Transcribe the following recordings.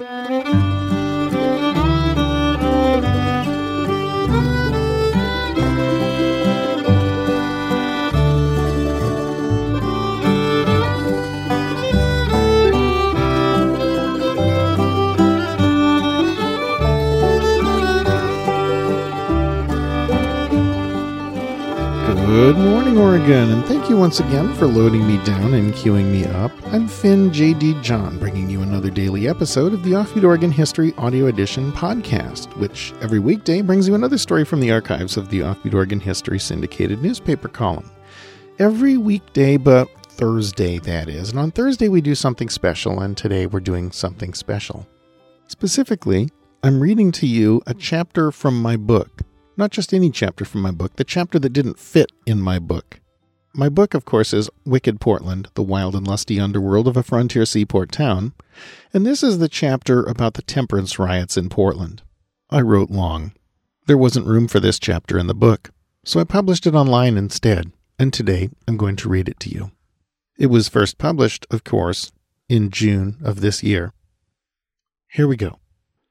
Good morning, Oregon, and thank you once again for loading me down and queuing me up. I'm Finn J.D. John, bringing you another daily episode of the Offbeat Oregon History Audio Edition podcast, which every weekday brings you another story from the archives of the Offbeat Oregon History syndicated newspaper column. Every weekday but Thursday, that is, and on Thursday we do something special, and today we're doing something special. Specifically, I'm reading to you a chapter from my book. Not just any chapter from my book, the chapter that didn't fit in my book. My book, of course, is Wicked Portland, the wild and lusty underworld of a frontier seaport town, and this is the chapter about the temperance riots in Portland. I wrote long. There wasn't room for this chapter in the book, so I published it online instead, and today I'm going to read it to you. It was first published, of course, in June of this year. Here we go.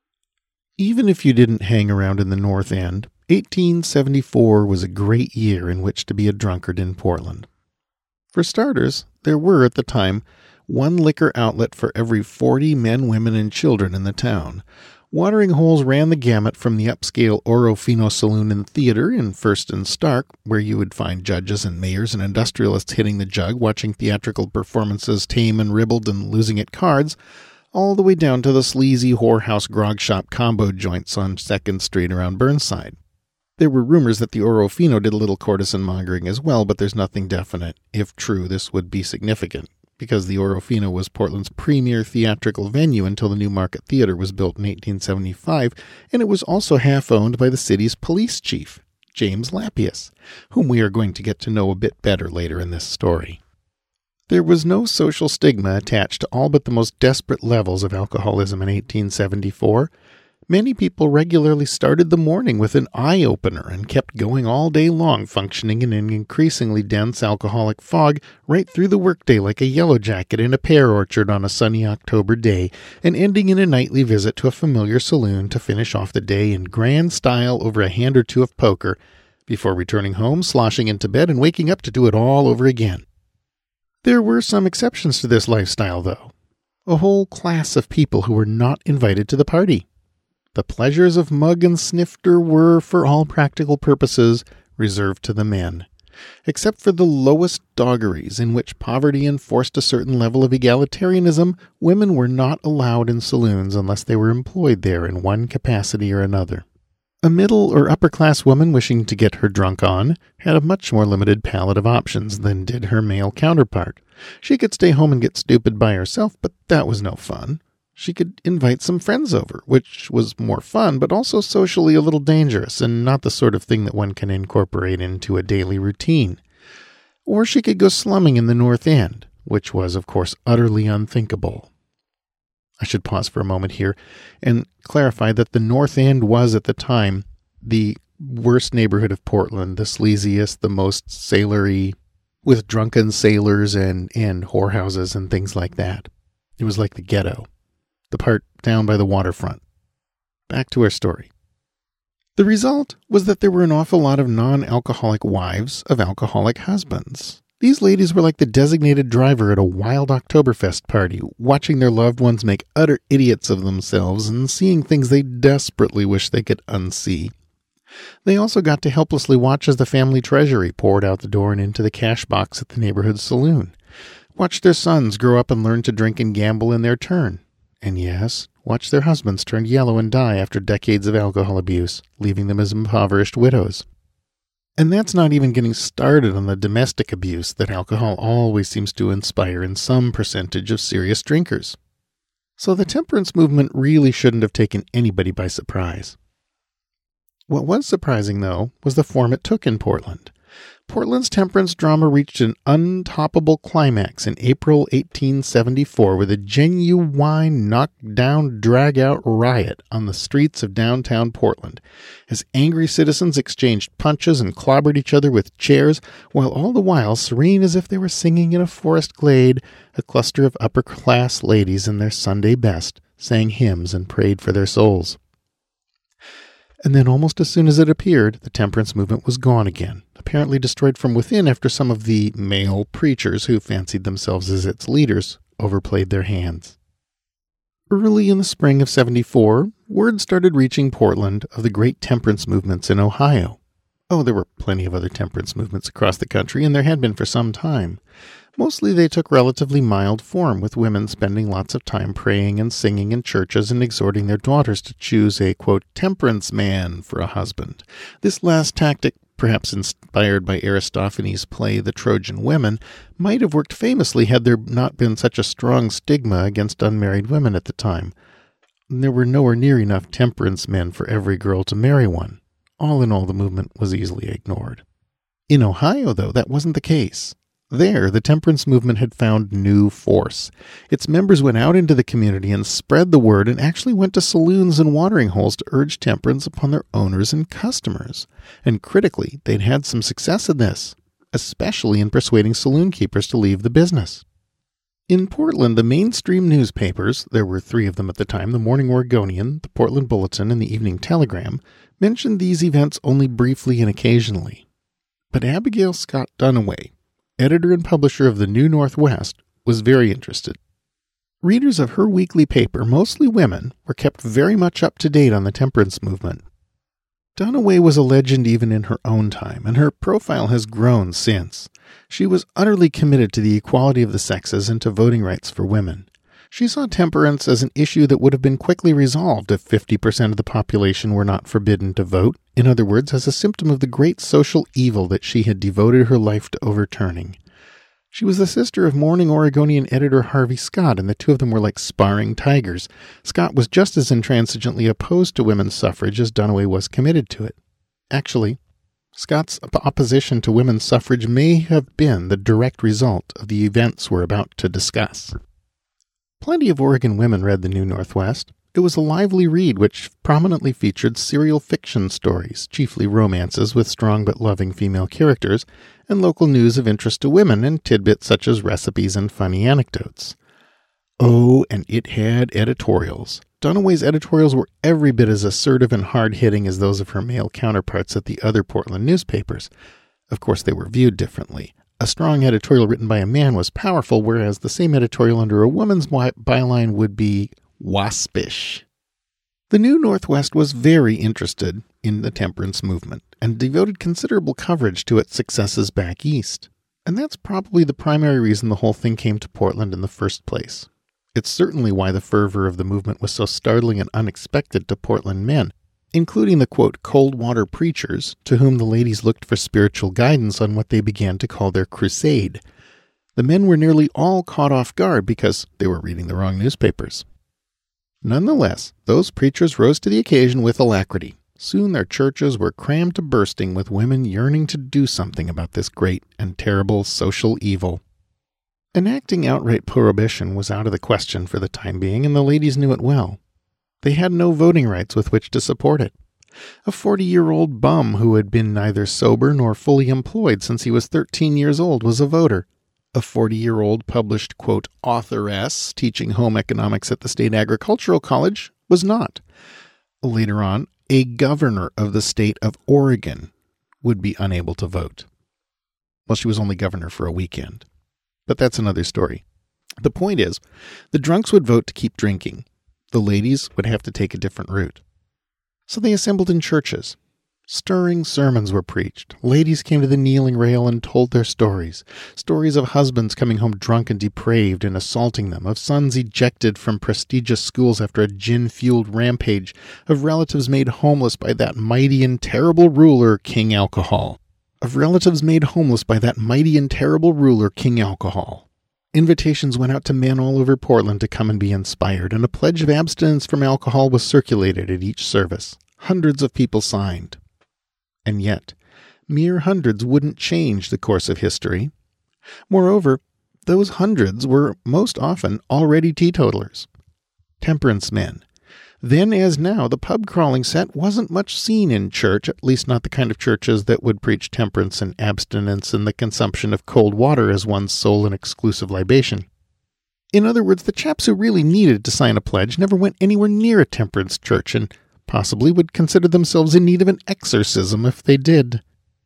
Even if you didn't hang around in the North End, 1874 was a great year in which to be a drunkard in Portland. For starters, there were at the time one liquor outlet for every 40 men, women, and children in the town. Watering holes ran the gamut from the upscale Oro Fino Saloon and Theater in First and Stark, where you would find judges and mayors and industrialists hitting the jug, watching theatrical performances tame and ribald and losing at cards, all the way down to the sleazy whorehouse grog shop combo joints on 2nd Street around Burnside. There were rumors that the Oro Fino did a little courtesan mongering as well, but there's nothing definite. If true, this would be significant, because the Oro Fino was Portland's premier theatrical venue until the New Market Theater was built in 1875, and it was also half-owned by the city's police chief, James Lappius, whom we are going to get to know a bit better later in this story. There was no social stigma attached to all but the most desperate levels of alcoholism in 1874. Many people regularly started the morning with an eye-opener and kept going all day long, functioning in an increasingly dense alcoholic fog right through the workday like a yellow jacket in a pear orchard on a sunny October day, and ending in a nightly visit to a familiar saloon to finish off the day in grand style over a hand or two of poker, before returning home, sloshing into bed, and waking up to do it all over again. There were some exceptions to this lifestyle, though. A whole class of people who were not invited to the party. The pleasures of mug and snifter were, for all practical purposes, reserved to the men, except for the lowest doggeries in which poverty enforced a certain level of egalitarianism. Women were not allowed in saloons unless they were employed there in one capacity or another. A middle or upper-class woman wishing to get her drunk on had a much more limited palette of options than did her male counterpart. She could stay home and get stupid by herself, but that was no fun. She could invite some friends over, which was more fun, but also socially a little dangerous, and not the sort of thing that one can incorporate into a daily routine. Or she could go slumming in the North End, which was, of course, utterly unthinkable. I should pause for a moment here and clarify that the North End was, at the time, the worst neighborhood of Portland, the sleaziest, the most sailory, with drunken sailors and whorehouses and things like that. It was like the ghetto. The part down by the waterfront. Back to our story. The result was that there were an awful lot of non-alcoholic wives of alcoholic husbands. These ladies were like the designated driver at a wild Oktoberfest party, watching their loved ones make utter idiots of themselves and seeing things they desperately wish they could unsee. They also got to helplessly watch as the family treasury poured out the door and into the cash box at the neighborhood saloon. Watch their sons grow up and learn to drink and gamble in their turn. And yes, watch their husbands turn yellow and die after decades of alcohol abuse, leaving them as impoverished widows. And that's not even getting started on the domestic abuse that alcohol always seems to inspire in some percentage of serious drinkers. So the temperance movement really shouldn't have taken anybody by surprise. What was surprising, though, was the form it took in Portland. Portland's temperance drama reached an untoppable climax in April 1874 with a genuine knock-down, drag-out riot on the streets of downtown Portland, as angry citizens exchanged punches and clobbered each other with chairs, while all the while, serene as if they were singing in a forest glade, a cluster of upper-class ladies in their Sunday best sang hymns, and prayed for their souls. And then almost as soon as it appeared, the temperance movement was gone again, apparently destroyed from within after some of the male preachers who fancied themselves as its leaders overplayed their hands. Early in the spring of 74, word started reaching Portland of the great temperance movements in Ohio. Oh, there were plenty of other temperance movements across the country, and there had been for some time. Mostly they took relatively mild form, with women spending lots of time praying and singing in churches and exhorting their daughters to choose a, quote, temperance man for a husband. This last tactic, perhaps inspired by Aristophanes' play The Trojan Women, might have worked famously had there not been such a strong stigma against unmarried women at the time. There were nowhere near enough temperance men for every girl to marry one. All in all, the movement was easily ignored. In Ohio, though, that wasn't the case. There, the temperance movement had found new force. Its members went out into the community and spread the word, and actually went to saloons and watering holes to urge temperance upon their owners and customers. And critically, they'd had some success in this, especially in persuading saloon keepers to leave the business. In Portland, the mainstream newspapers, there were 3 of them at the time, the Morning Oregonian, the Portland Bulletin, and the Evening Telegram, mentioned these events only briefly and occasionally. But Abigail Scott Duniway, editor and publisher of the New Northwest, was very interested. Readers of her weekly paper, mostly women, were kept very much up to date on the temperance movement. Duniway was a legend even in her own time, and her profile has grown since. She was utterly committed to the equality of the sexes and to voting rights for women. She saw temperance as an issue that would have been quickly resolved if 50% of the population were not forbidden to vote, in other words, as a symptom of the great social evil that she had devoted her life to overturning. She was the sister of Morning Oregonian editor Harvey Scott, and the 2 of them were like sparring tigers. Scott was just as intransigently opposed to women's suffrage as Duniway was committed to it. Actually, Scott's opposition to women's suffrage may have been the direct result of the events we're about to discuss. Plenty of Oregon women read the New Northwest. It was a lively read which prominently featured serial fiction stories, chiefly romances with strong but loving female characters, and local news of interest to women, and tidbits such as recipes and funny anecdotes. Oh, and it had editorials. Duniway's editorials were every bit as assertive and hard-hitting as those of her male counterparts at the other Portland newspapers. Of course, they were viewed differently. A strong editorial written by a man was powerful, whereas the same editorial under a woman's byline would be waspish. The New Northwest was very interested in the temperance movement and devoted considerable coverage to its successes back east. And that's probably the primary reason the whole thing came to Portland in the first place. It's certainly why the fervor of the movement was so startling and unexpected to Portland men, including the, quote, cold water preachers, to whom the ladies looked for spiritual guidance on what they began to call their crusade. The men were nearly all caught off guard because they were reading the wrong newspapers. Nonetheless, those preachers rose to the occasion with alacrity. Soon their churches were crammed to bursting with women yearning to do something about this great and terrible social evil. Enacting outright prohibition was out of the question for the time being, and the ladies knew it well. They had no voting rights with which to support it. A 40-year-old bum who had been neither sober nor fully employed since he was 13 years old was a voter. A 40-year-old published, quote, authoress teaching home economics at the State Agricultural College was not. Later on, a governor of the state of Oregon would be unable to vote. Well, she was only governor for a weekend. But that's another story. The point is, the drunks would vote to keep drinking. The ladies would have to take a different route. So they assembled in churches. Stirring sermons were preached. Ladies came to the kneeling rail and told their stories. Stories of husbands coming home drunk and depraved and assaulting them, of sons ejected from prestigious schools after a gin-fueled rampage, of relatives made homeless by that mighty and terrible ruler, King Alcohol. Invitations went out to men all over Portland to come and be inspired, and a pledge of abstinence from alcohol was circulated at each service. Hundreds of people signed. And yet, mere hundreds wouldn't change the course of history. Moreover, those hundreds were most often already teetotalers. Temperance men. Then as now, the pub-crawling set wasn't much seen in church, at least not the kind of churches that would preach temperance and abstinence and the consumption of cold water as one's sole and exclusive libation. In other words, the chaps who really needed to sign a pledge never went anywhere near a temperance church and possibly would consider themselves in need of an exorcism if they did.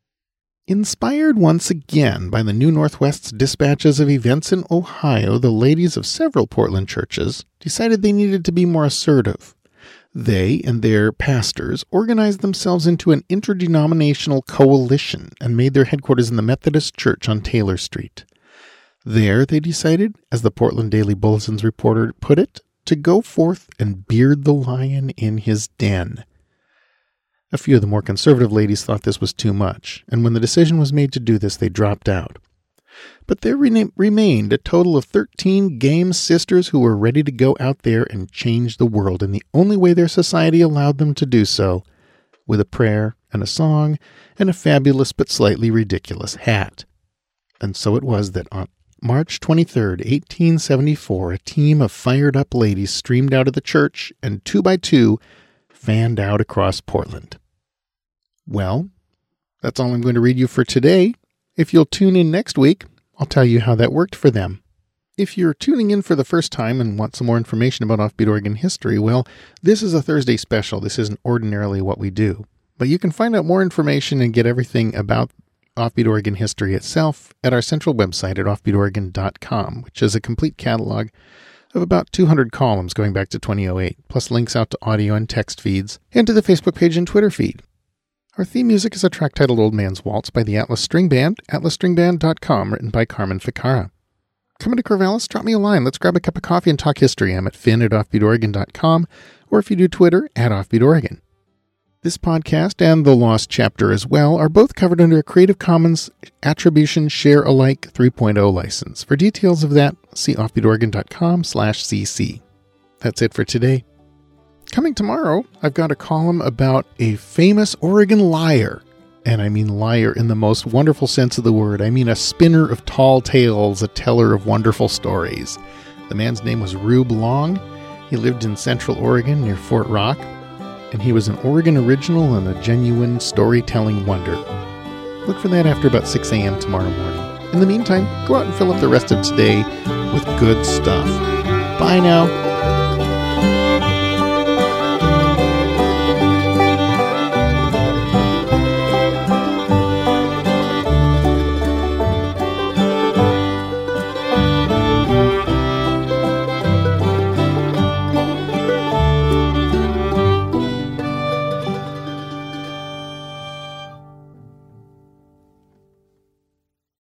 Inspired once again by the New Northwest's dispatches of events in Ohio, the ladies of several Portland churches decided they needed to be more assertive. They and their pastors organized themselves into an interdenominational coalition and made their headquarters in the Methodist Church on Taylor Street. There, they decided, as the Portland Daily Bulletin's reporter put it, to go forth and beard the lion in his den. A few of the more conservative ladies thought this was too much, and when the decision was made to do this, they dropped out. But there remained a total of 13 game sisters who were ready to go out there and change the world in the only way their society allowed them to do so, with a prayer and a song and a fabulous but slightly ridiculous hat. And so it was that on March 23rd, 1874, a team of fired-up ladies streamed out of the church and, two by two, fanned out across Portland. Well, that's all I'm going to read you for today. If you'll tune in next week, I'll tell you how that worked for them. If you're tuning in for the first time and want some more information about Offbeat Oregon history, well, this is a Thursday special. This isn't ordinarily what we do. But you can find out more information and get everything about Offbeat Oregon history itself at our central website at offbeatoregon.com, which is a complete catalog of about 200 columns going back to 2008, plus links out to audio and text feeds, and to the Facebook page and Twitter feed. Our theme music is a track titled Old Man's Waltz by the Atlas String Band, atlasstringband.com, written by Carmen Ficarra. Coming to Corvallis, drop me a line. Let's grab a cup of coffee and talk history. I'm at finn@offbeatoregon.com, or if you do Twitter, @offbeatoregon. This podcast and the Lost Chapter as well are both covered under a Creative Commons Attribution Share Alike 3.0 license. For details of that, see offbeatoregon.com/cc. That's it for today. Coming tomorrow, I've got a column about a famous Oregon liar. And I mean liar in the most wonderful sense of the word. I mean a spinner of tall tales, a teller of wonderful stories. The man's name was Rube Long. He lived in Central Oregon near Fort Rock. And he was an Oregon original and a genuine storytelling wonder. Look for that after about 6 a.m. tomorrow morning. In the meantime, go out and fill up the rest of today with good stuff. Bye now.